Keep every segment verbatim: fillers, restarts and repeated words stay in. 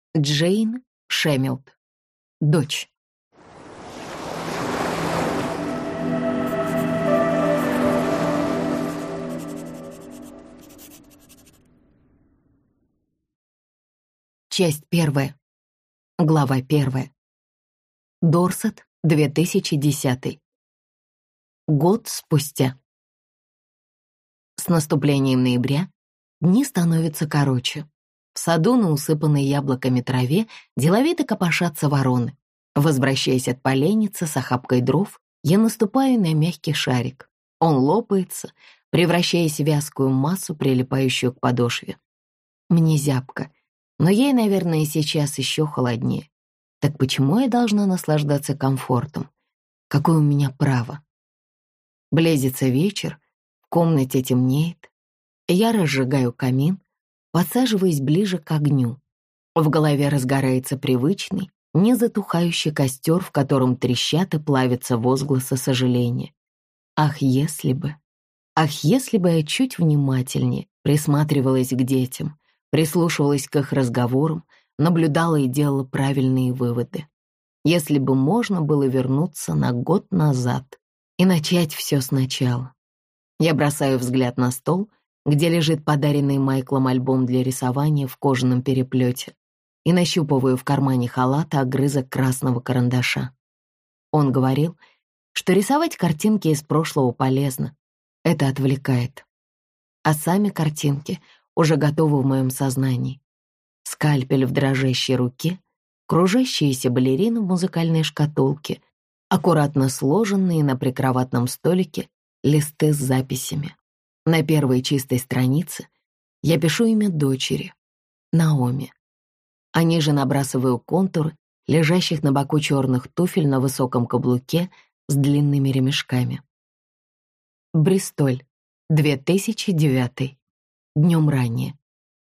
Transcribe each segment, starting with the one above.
Джейн Шемилд. Дочь. Часть первая. Глава первая. Дорсет, две тысячи десятый. Год спустя. С наступлением ноября дни становятся короче. В саду на усыпанной яблоками траве деловито копошатся вороны. Возвращаясь от поленницы с охапкой дров, я наступаю на мягкий шарик. Он лопается, превращаясь в вязкую массу, прилипающую к подошве. Мне зябко, но ей, наверное, сейчас еще холоднее. Так почему я должна наслаждаться комфортом? Какое у меня право? Близится вечер, в комнате темнеет. Я разжигаю камин, подсаживаясь ближе к огню. В голове разгорается привычный, незатухающий костер, в котором трещат и плавятся возгласы сожаления. Ах, если бы! Ах, если бы я чуть внимательнее присматривалась к детям, прислушивалась к их разговорам, наблюдала и делала правильные выводы. Если бы можно было вернуться на год назад и начать все сначала. Я бросаю взгляд на стол, где лежит подаренный Майклом альбом для рисования в кожаном переплете, и нащупываю в кармане халата огрызок красного карандаша. Он говорил, что рисовать картинки из прошлого полезно. Это отвлекает. А сами картинки уже готовы в моем сознании. Скальпель в дрожащей руке, кружащиеся балерины в музыкальной шкатулке, аккуратно сложенные на прикроватном столике листы с записями. На первой чистой странице я пишу имя дочери — Наоми. А ниже набрасываю контуры лежащих на боку черных туфель на высоком каблуке с длинными ремешками. Бристоль, две тысячи девятый. Днем ранее.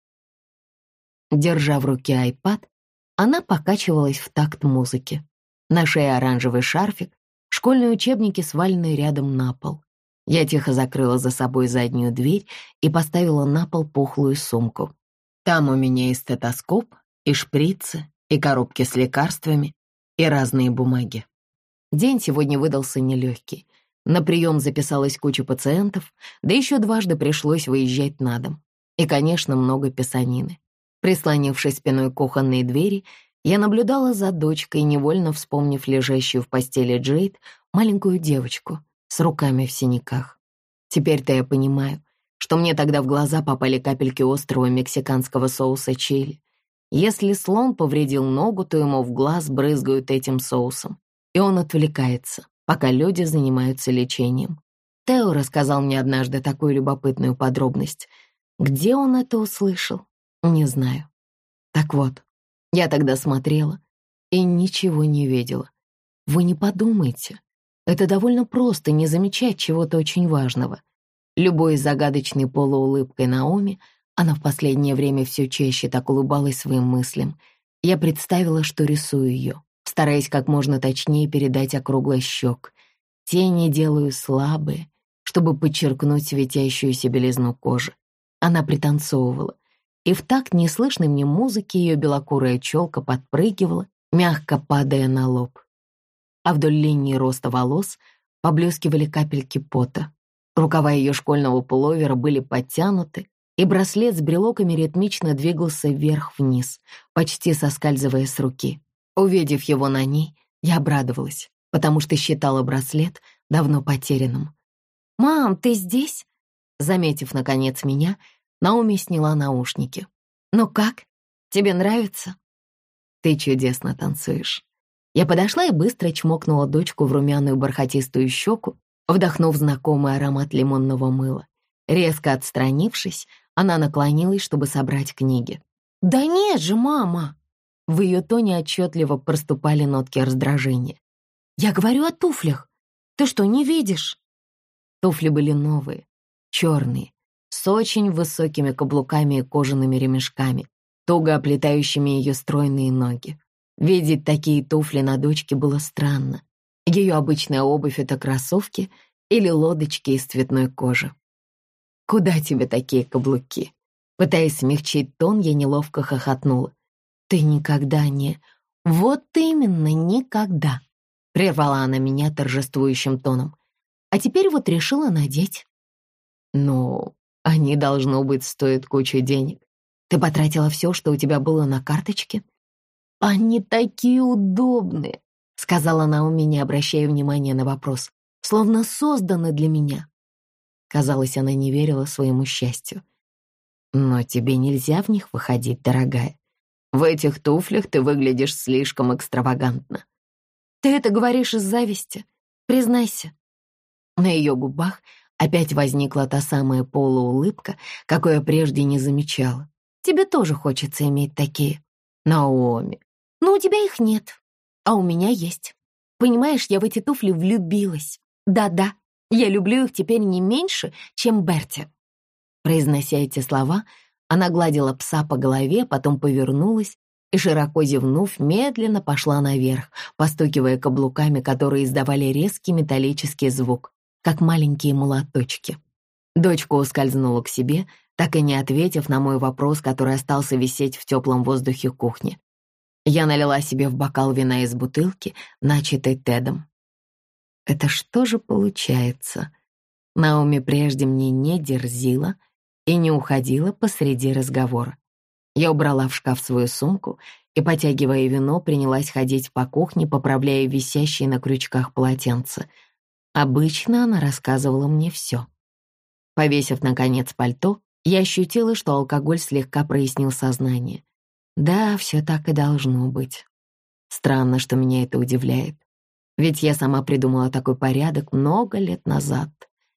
Держа в руке айпад, она покачивалась в такт музыки. На шее оранжевый шарфик, школьные учебники свалены рядом на пол. Я тихо закрыла за собой заднюю дверь и поставила на пол пухлую сумку. Там у меня и стетоскоп, и шприцы, и коробки с лекарствами, и разные бумаги. День сегодня выдался нелегкий. На прием записалась куча пациентов, да еще дважды пришлось выезжать на дом. И, конечно, много писанины. Прислонившись спиной к кухонной двери, я наблюдала за дочкой, невольно вспомнив лежащую в постели Джейд маленькую девочку с руками в синяках. Теперь-то я понимаю, что мне тогда в глаза попали капельки острого мексиканского соуса чили. Если слон повредил ногу, то ему в глаз брызгают этим соусом, и он отвлекается, пока люди занимаются лечением. Тео рассказал мне однажды такую любопытную подробность. Где он это услышал? Не знаю. Так вот, я тогда смотрела и ничего не видела. Вы не подумайте. Это довольно просто не замечать чего-то очень важного. Любой загадочной полуулыбкой Наоми, она в последнее время все чаще так улыбалась своим мыслям, я представила, что рисую ее, стараясь как можно точнее передать округлость щек. Тени делаю слабые, чтобы подчеркнуть светящуюся белизну кожи. Она пританцовывала, и в такт неслышной мне музыки ее белокурая челка подпрыгивала, мягко падая на лоб. А вдоль линии роста волос поблескивали капельки пота. Рукава ее школьного пуловера были подтянуты, и браслет с брелоками ритмично двигался вверх-вниз, почти соскальзывая с руки. Увидев его на ней, я обрадовалась, потому что считала браслет давно потерянным. «Мам, ты здесь?» Заметив, наконец, меня, Наоми сняла наушники. «Ну как? Тебе нравится?» «Ты чудесно танцуешь». Я подошла и быстро чмокнула дочку в румяную бархатистую щеку, вдохнув знакомый аромат лимонного мыла. Резко отстранившись, она наклонилась, чтобы собрать книги. «Да нет же, мама!» В ее тоне отчетливо проступали нотки раздражения. «Я говорю о туфлях. Ты что, не видишь?» Туфли были новые, черные, с очень высокими каблуками и кожаными ремешками, туго оплетающими ее стройные ноги. Видеть такие туфли на дочке было странно. Ее обычная обувь — это кроссовки или лодочки из цветной кожи. «Куда тебе такие каблуки?» Пытаясь смягчить тон, я неловко хохотнула. Ты никогда не... Вот именно никогда, прервала она меня торжествующим тоном. А теперь вот решила надеть. Ну, они, должно быть, стоят кучу денег. Ты потратила все, что у тебя было на карточке? Они такие удобные, сказала Наоми, не обращая внимания на вопрос, словно созданы для меня. Казалось, она не верила своему счастью. Но тебе нельзя в них выходить, дорогая. В этих туфлях ты выглядишь слишком экстравагантно. Ты это говоришь из зависти? Признайся. На ее губах опять возникла та самая полуулыбка, какой я прежде не замечала. Тебе тоже хочется иметь такие. Наоми. Но у тебя их нет, а у меня есть. Понимаешь, я в эти туфли влюбилась. Да-да, я люблю их теперь не меньше, чем Берти. Произнося эти слова, она гладила пса по голове, потом повернулась и, широко зевнув, медленно пошла наверх, постукивая каблуками, которые издавали резкий металлический звук, как маленькие молоточки. Дочка ускользнула к себе, так и не ответив на мой вопрос, который остался висеть в теплом воздухе кухни. Я налила себе в бокал вина из бутылки, начатой Тедом. Это что же получается? Наоми прежде мне не дерзила и не уходила посреди разговора. Я убрала в шкаф свою сумку и, потягивая вино, принялась ходить по кухне, поправляя висящие на крючках полотенца. Обычно она рассказывала мне все. Повесив, наконец, пальто, я ощутила, что алкоголь слегка прояснил сознание. Да, все так и должно быть. Странно, что меня это удивляет. Ведь я сама придумала такой порядок много лет назад.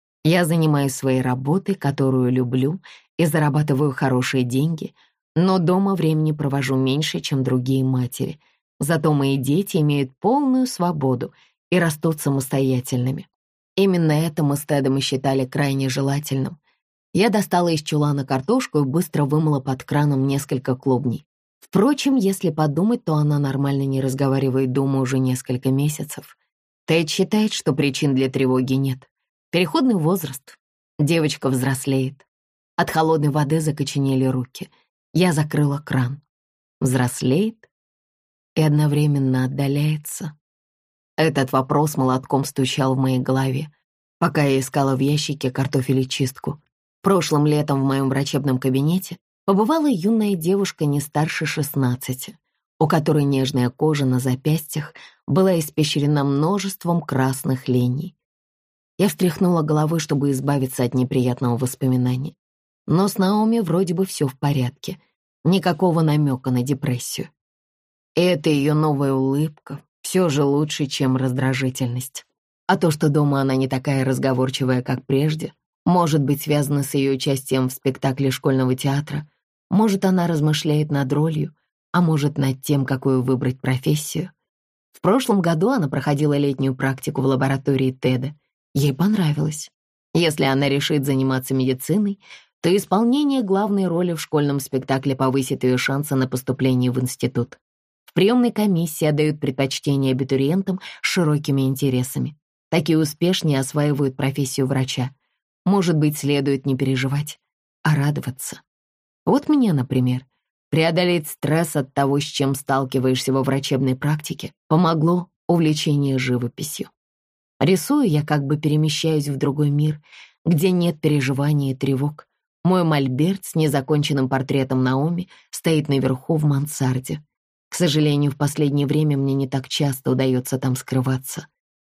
Я занимаюсь своей работой, которую люблю, и зарабатываю хорошие деньги, но дома времени провожу меньше, чем другие матери. Зато мои дети имеют полную свободу и растут самостоятельными. Именно это мы с Тедом и считали крайне желательным. Я достала из чулана картошку и быстро вымыла под краном несколько клубней. Впрочем, если подумать, то она нормально не разговаривает дома уже несколько месяцев. Тед считает, что причин для тревоги нет. Переходный возраст. Девочка взрослеет. От холодной воды закоченели руки. Я закрыла кран. Взрослеет и одновременно отдаляется. Этот вопрос молотком стучал в моей голове, пока я искала в ящике картофелечистку. Прошлым летом в моем врачебном кабинете побывала юная девушка не старше шестнадцати, у которой нежная кожа на запястьях была испещрена множеством красных линий. Я встряхнула головой, чтобы избавиться от неприятного воспоминания. Но с Наоми вроде бы все в порядке. Никакого намека на депрессию. И эта ее новая улыбка все же лучше, чем раздражительность. А то, что дома она не такая разговорчивая, как прежде, может быть связано с ее участием в спектакле школьного театра. Может, она размышляет над ролью, а может, над тем, какую выбрать профессию. В прошлом году она проходила летнюю практику в лаборатории Теда. Ей понравилось. Если она решит заниматься медициной, то исполнение главной роли в школьном спектакле повысит ее шансы на поступление в институт. В приемной комиссии отдают предпочтение абитуриентам с широкими интересами. Такие успешнее осваивают профессию врача. Может быть, следует не переживать, а радоваться. Вот мне, например, преодолеть стресс от того, с чем сталкиваешься во врачебной практике, помогло увлечение живописью. Рисую я, как бы перемещаюсь в другой мир, где нет переживаний и тревог. Мой мольберт с незаконченным портретом Наоми стоит наверху в мансарде. К сожалению, в последнее время мне не так часто удается там скрываться.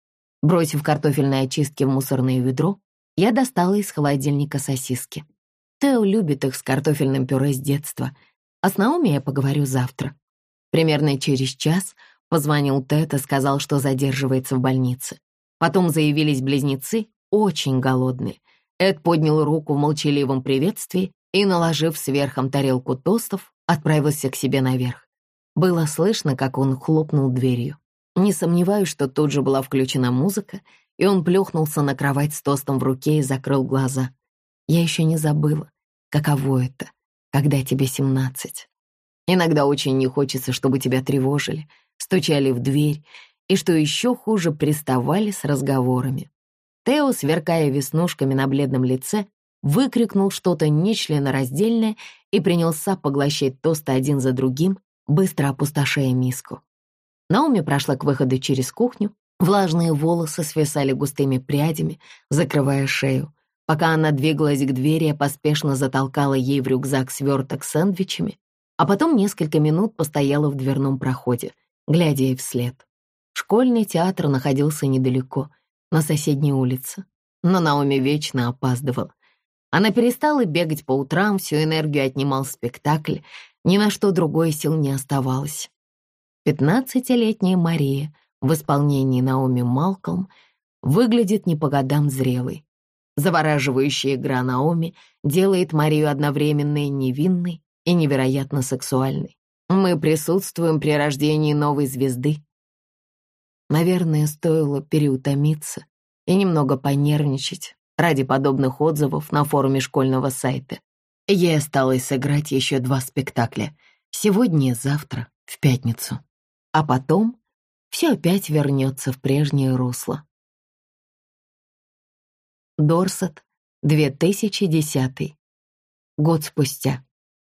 Бросив картофельные очистки в мусорное ведро, я достала из холодильника сосиски. Тео любит их с картофельным пюре с детства, а с Наоми я поговорю завтра. Примерно через час позвонил Тед и сказал, что задерживается в больнице. Потом заявились близнецы, очень голодные. Эд поднял руку в молчаливом приветствии и, наложив сверхом тарелку тостов, отправился к себе наверх. Было слышно, как он хлопнул дверью. Не сомневаюсь, что тут же была включена музыка, и он плюхнулся на кровать с тостом в руке и закрыл глаза. Я еще не забыла, каково это, когда тебе семнадцать. Иногда очень не хочется, чтобы тебя тревожили, стучали в дверь, и, что еще хуже, приставали с разговорами. Тео, сверкая веснушками на бледном лице, выкрикнул что-то нечленораздельное и принялся поглощать тосты один за другим, быстро опустошая миску. Наоми прошла к выходу через кухню. Влажные волосы свисали густыми прядями, закрывая шею. Пока она двигалась к двери, я поспешно затолкала ей в рюкзак сверток с сэндвичами, а потом несколько минут постояла в дверном проходе, глядя ей вслед. Школьный театр находился недалеко, на соседней улице, но Наоми вечно опаздывала. Она перестала бегать по утрам, всю энергию отнимал спектакль, ни на что другое сил не оставалось. Пятнадцатилетняя Мария в исполнении Наоми Малкольм выглядит не по годам зрелой. Завораживающая игра Наоми делает Марию одновременно и невинной и невероятно сексуальной. Мы присутствуем при рождении новой звезды. Наверное, стоило переутомиться и немного понервничать ради подобных отзывов на форуме школьного сайта. Ей осталось сыграть еще два спектакля — сегодня и завтра, в пятницу. А потом все опять вернется в прежнее русло. Дорсет, две тысячи десятый. Год спустя.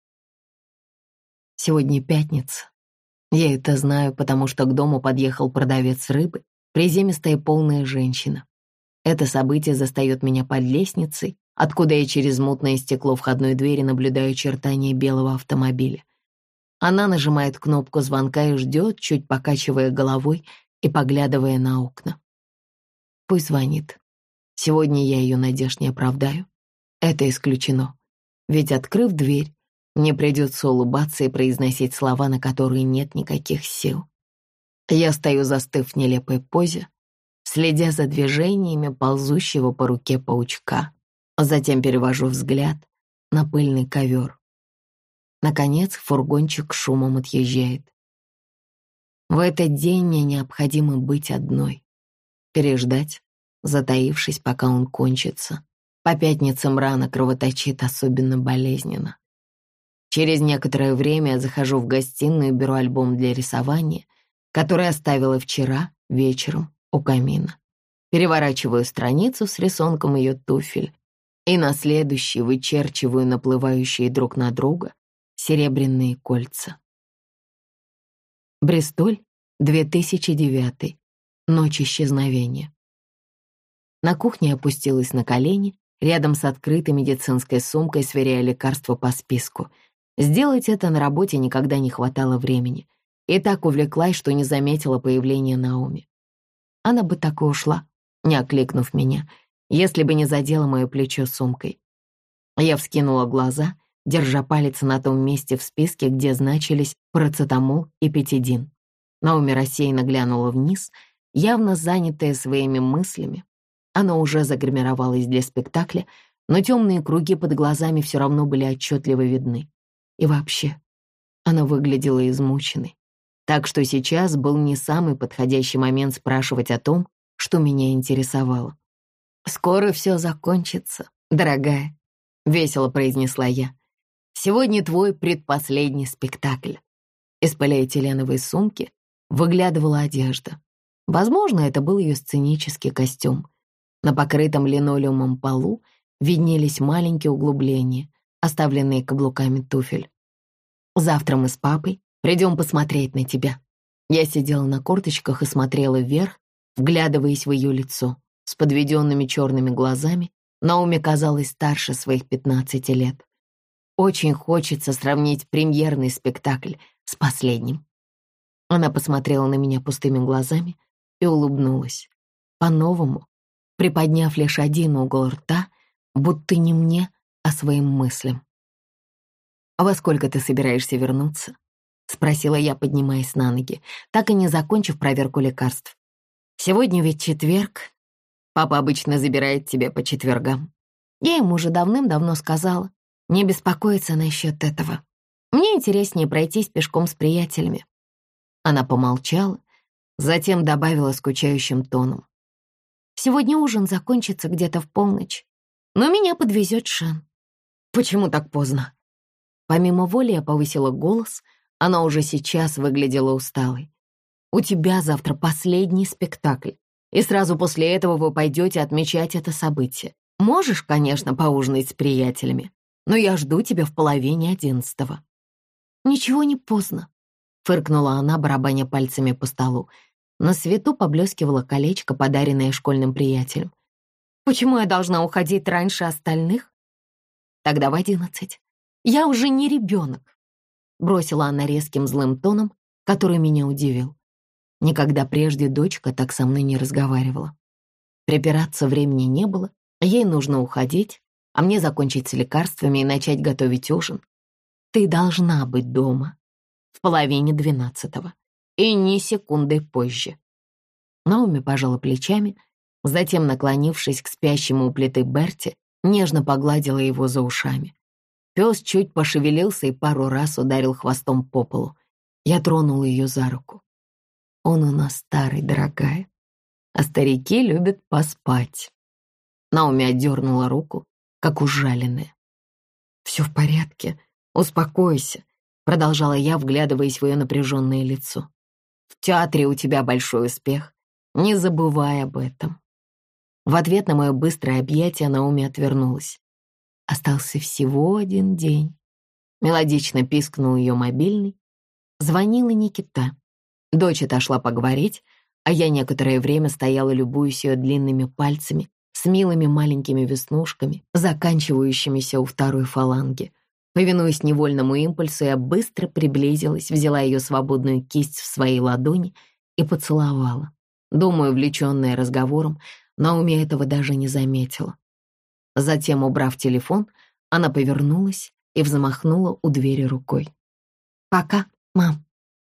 Сегодня пятница. Я это знаю, потому что к дому подъехал продавец рыбы, приземистая полная женщина. Это событие застает меня под лестницей, откуда я через мутное стекло входной двери наблюдаю очертания белого автомобиля. Она нажимает кнопку звонка и ждет, чуть покачивая головой и поглядывая на окна. Пусть звонит. Сегодня я ее надежд не оправдаю. Это исключено. Ведь, открыв дверь, мне придется улыбаться и произносить слова, на которые нет никаких сил. Я стою, застыв в нелепой позе, следя за движениями ползущего по руке паучка. Затем перевожу взгляд на пыльный ковер. Наконец фургончик шумом отъезжает. В этот день мне необходимо быть одной. Переждать, затаившись, пока он кончится. По пятницам рана кровоточит особенно болезненно. Через некоторое время я захожу в гостиную и беру альбом для рисования, который оставила вчера вечером у камина. Переворачиваю страницу с рисунком ее туфель и на следующий вычерчиваю наплывающие друг на друга серебряные кольца. Бристоль, две тысячи девятый. Ночь исчезновения. На кухне я опустилась на колени, рядом с открытой медицинской сумкой, сверяя лекарства по списку. Сделать это на работе никогда не хватало времени. И так увлеклась, что не заметила появления Наоми. Она бы так и ушла, не окликнув меня, если бы не задела мое плечо сумкой. Я вскинула глаза, держа палец на том месте в списке, где значились парацетамол и петидин. Наоми рассеянно глянула вниз, явно занятая своими мыслями. Она уже загримировалась для спектакля, но темные круги под глазами все равно были отчетливо видны. И вообще, она выглядела измученной. Так что сейчас был не самый подходящий момент спрашивать о том, что меня интересовало. «Скоро все закончится, дорогая», — весело произнесла я. «Сегодня твой предпоследний спектакль». Из полиэтиленовой сумки выглядывала одежда. Возможно, это был ее сценический костюм. На покрытом линолеумом полу виднелись маленькие углубления, оставленные каблуками туфель. «Завтра мы с папой придем посмотреть на тебя». Я сидела на корточках и смотрела вверх, вглядываясь в ее лицо. С подведенными черными глазами Наоми казалась старше своих пятнадцати лет. Очень хочется сравнить премьерный спектакль с последним. Она посмотрела на меня пустыми глазами и улыбнулась. По-новому, приподняв лишь один угол рта, будто не мне, а своим мыслям. «А во сколько ты собираешься вернуться?» — спросила я, поднимаясь на ноги, так и не закончив проверку лекарств. «Сегодня ведь четверг. Папа обычно забирает тебя по четвергам. Я ему уже давным-давно сказала не беспокоиться насчет этого. Мне интереснее пройтись пешком с приятелями». Она помолчала, затем добавила скучающим тоном. «Сегодня ужин закончится где-то в полночь, но меня подвезет Шен». «Почему так поздно?» Помимо воли я повысила голос, она уже сейчас выглядела усталой. «У тебя завтра последний спектакль, и сразу после этого вы пойдете отмечать это событие. Можешь, конечно, поужинать с приятелями, но я жду тебя в половине одиннадцатого». «Ничего не поздно. фыркнула она, барабаня пальцами по столу. На свету поблескивало колечко, подаренное школьным приятелем. «Почему я должна уходить раньше остальных?» «Тогда в одиннадцать. Я уже не ребенок», — бросила она резким злым тоном, который меня удивил. Никогда прежде дочка так со мной не разговаривала. Припираться времени не было, ей нужно уходить, а мне закончить с лекарствами и начать готовить ужин. Ты должна быть дома в половине двенадцатого и ни секунды позже. Наоми пожала плечами, затем, наклонившись к спящему у плиты Берти, нежно погладила его за ушами. Пес чуть пошевелился и пару раз ударил хвостом по полу. Я тронула ее за руку. «Он у нас старый, дорогая, а старики любят поспать». Наоми отдернула руку, как ужаленная. «Все в порядке, успокойся», — продолжала я, вглядываясь в ее напряженное лицо. «В театре у тебя большой успех, не забывай об этом». В ответ на мое быстрое объятие Наоми отвернулась. Остался всего один день. Мелодично пискнул ее мобильный. Звонила Никита. Дочь отошла поговорить, а я некоторое время стояла, любуясь ее длинными пальцами с милыми маленькими веснушками, заканчивающимися у второй фаланги. Повинуясь невольному импульсу, я быстро приблизилась, взяла ее свободную кисть в свои ладони и поцеловала. Думаю, увлеченная разговором, Наоми этого даже не заметила. Затем, убрав телефон, она повернулась и взмахнула у двери рукой. «Пока, мам».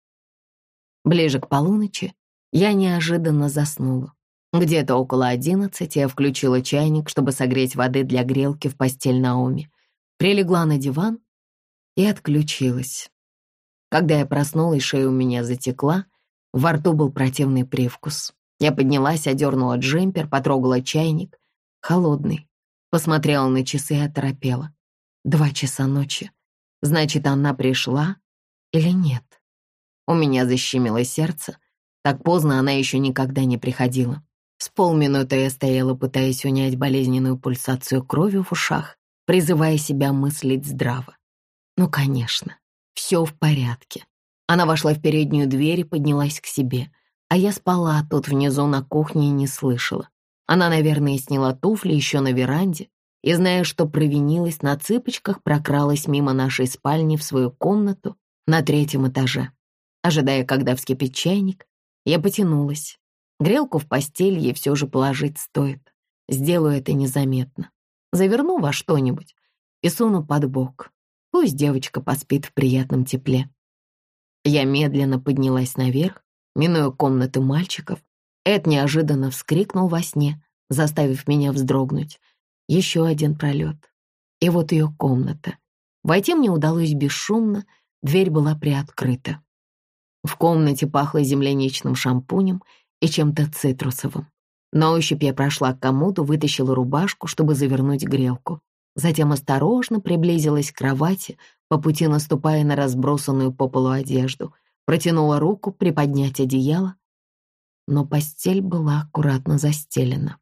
Ближе к полуночи я неожиданно заснула. Где-то около одиннадцати я включила чайник, чтобы согреть воды для грелки в постель Наоми. Прилегла на диван и отключилась. Когда я проснулась, шея у меня затекла, во рту был противный привкус. Я поднялась, одернула джемпер, потрогала чайник. Холодный. Посмотрела на часы и оторопела. Два часа ночи. Значит, она пришла или нет? У меня защемило сердце. Так поздно она еще никогда не приходила. С полминуты я стояла, пытаясь унять болезненную пульсацию крови в ушах, призывая себя мыслить здраво. Ну, конечно, все в порядке. Она вошла в переднюю дверь и поднялась к себе, а я спала тут внизу на кухне и не слышала. Она, наверное, сняла туфли еще на веранде и, зная, что провинилась, на цыпочках прокралась мимо нашей спальни в свою комнату на третьем этаже. Ожидая, когда вскипит чайник, я потянулась. Грелку в постель ей все же положить стоит. Сделаю это незаметно. Заверну во что-нибудь и суну под бок. Пусть девочка поспит в приятном тепле. Я медленно поднялась наверх, минуя комнаты мальчиков. Эд неожиданно вскрикнул во сне, заставив меня вздрогнуть. Еще один пролет. И вот ее комната. Войти мне удалось бесшумно, дверь была приоткрыта. В комнате пахло земляничным шампунем и чем-то цитрусовым. На ощупь я прошла к комоду, вытащила рубашку, чтобы завернуть грелку. Затем осторожно приблизилась к кровати, по пути наступая на разбросанную по полу одежду. Протянула руку приподнять одеяло, но постель была аккуратно застелена.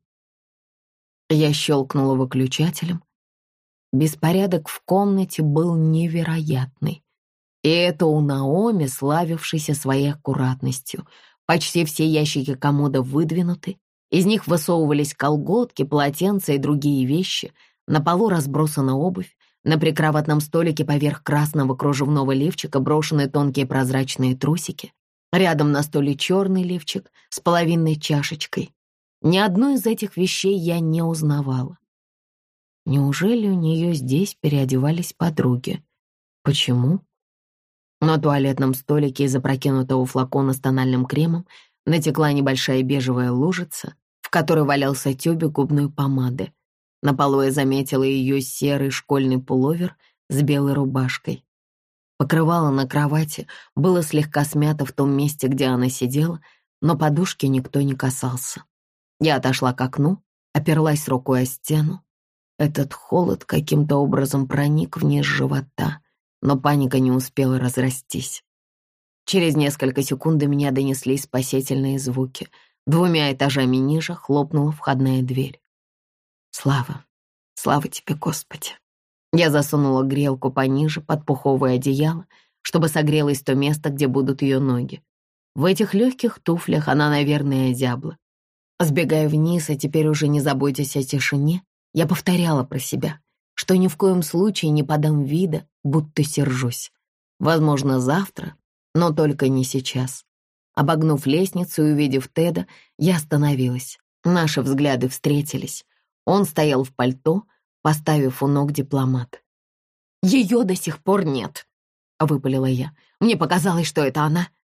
Я щелкнула выключателем. Беспорядок в комнате был невероятный. И это у Наоми, славившейся своей аккуратностью. Почти все ящики комода выдвинуты, из них высовывались колготки, полотенца и другие вещи. На полу разбросана обувь, на прикроватном столике поверх красного кружевного лифчика брошены тонкие прозрачные трусики. Рядом на столе черный лифчик с половинной чашечкой. Ни одной из этих вещей я не узнавала. Неужели у нее здесь переодевались подруги? Почему? На туалетном столике из опрокинутого флакона с тональным кремом натекла небольшая бежевая лужица, в которой валялся тюбик губной помады. На полу я заметила ее серый школьный пуловер с белой рубашкой. Покрывало на кровати было слегка смято в том месте, где она сидела, но подушки никто не касался. Я отошла к окну, оперлась рукой о стену. Этот холод каким-то образом проник вниз живота, но паника не успела разрастись. Через несколько секунд до меня донеслись спасительные звуки. Двумя этажами ниже хлопнула входная дверь. Слава, слава тебе, Господи. Я засунула грелку пониже под пуховое одеяло, чтобы согрелось то место, где будут ее ноги. В этих легких туфлях она, наверное, озябла. Сбегая вниз, и теперь уже не заботясь о тишине, я повторяла про себя, что ни в коем случае не подам вида, будто сержусь. Возможно, завтра, но только не сейчас. Обогнув лестницу и увидев Теда, я остановилась. Наши взгляды встретились. Он стоял в пальто, поставив у ног дипломат. «Ее до сих пор нет», — выпалила я. «Мне показалось, что это она.